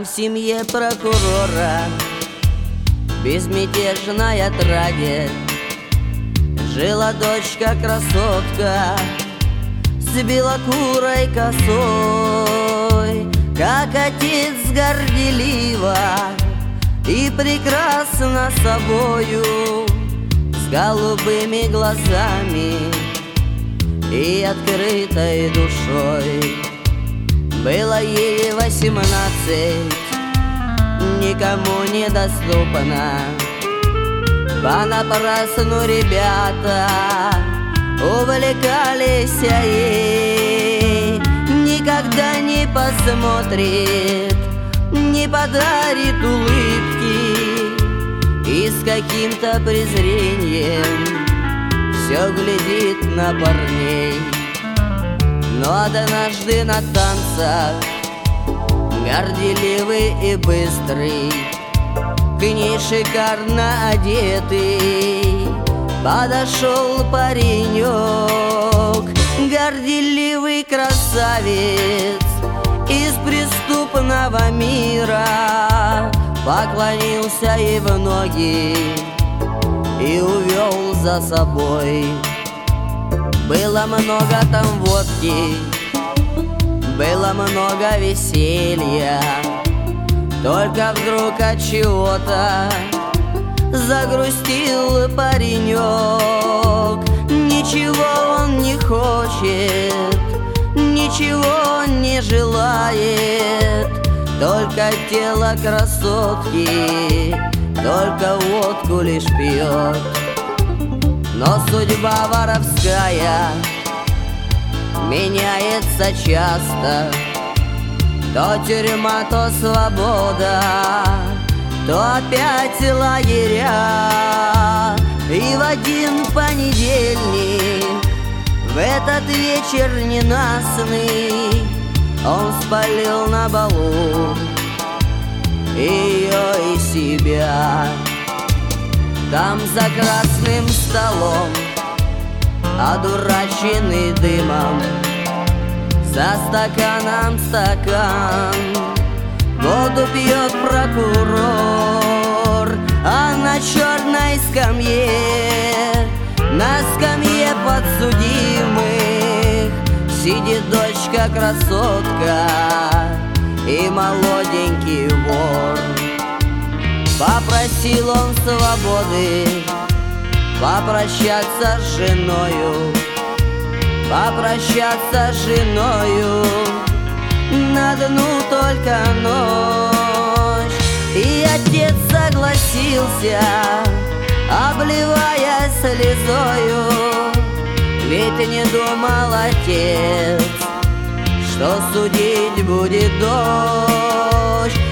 Там в семье прокурора безмятежная отраде жила дочка-красотка с белокурой косой, как отец горделива и прекрасна собою, с голубыми глазами и открытой душой. Было ей 18, никому недоступно. Понапрасну ребята увлекались ей. Никогда не посмотрит, не подарит улыбки, и с каким-то презрением все глядит на парней. Но однажды на танцах, горделивый и быстрый, к ней шикарно одетый подошел паренек. Горделивый красавец из преступного мира поклонился ей в ноги и увел за собой. Было много там водки, было много веселья, только вдруг от чего-то загрустил паренек. Ничего он не хочет, ничего он не желает, только тело красотки, только водку лишь пьет. Но судьба воровская меняется часто, то тюрьма, то свобода, то опять лагеря. И в один понедельник, в этот вечер ненастный, он спалил на балу ее и себя. Там за красным столом, одураченный дымом, за стаканом стакан воду пьет прокурор. А на черной скамье, на скамье подсудимых сидит дочка-красотка и молоденький вор. Попросил он свободы попрощаться с женою, попрощаться с женою на одну только ночь. И отец согласился, обливая слезою, ведь не думал отец, что судить будет дочь.